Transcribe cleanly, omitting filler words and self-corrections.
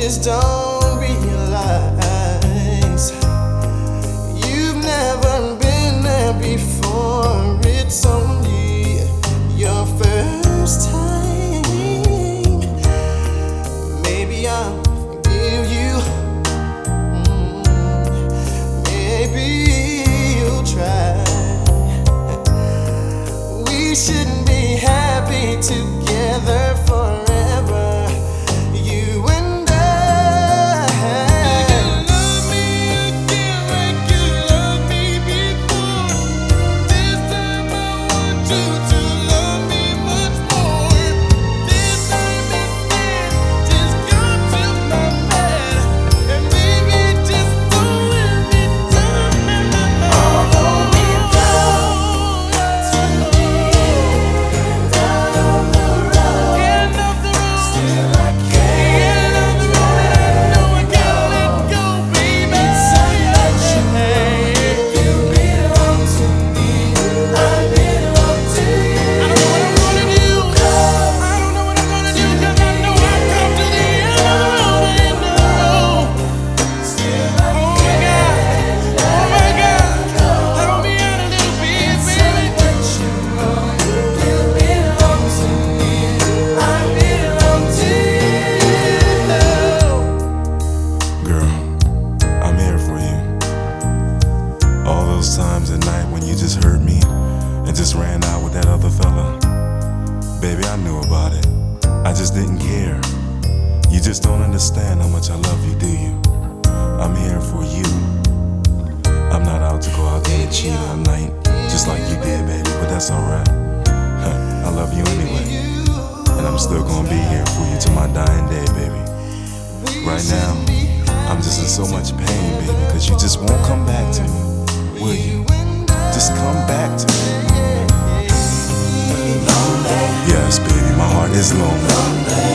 just don't realize you've never been there before. It's only your first time. Maybe I'll forgive you. Maybe you'll try. We shouldn't be happy together forever, you and I. You love me again like you loved me before. This time I want you to love me much more. This time instead, just come to my bed and baby, just don't let me down. Although we've come to the end of the road, still I can't know I can't let go, baby. You belong to me, I belong to you. I don't know what I'm gonna do. I don't know what I'm gonna do, 'cause I know I've come to the end of the road. Still I can't. Oh my God, help me out a little bit, baby. You belong to me, I belong to you. Girl, I'm here for you. All those times at night when you just hurt me and just ran out with that other fella. Baby, I knew about it. I just didn't care. You just don't understand how much I love you, do you? I'm here for you. I'm not out to go out there and cheat all night, just like you did, baby, but that's alright. I love you anyway. And I'm still gonna be here for you till my dying day, baby. Right now, I'm just in so much pain, baby, because you just won't come back to me, will you? Just come back to me. Yes, baby, my heart is lonely.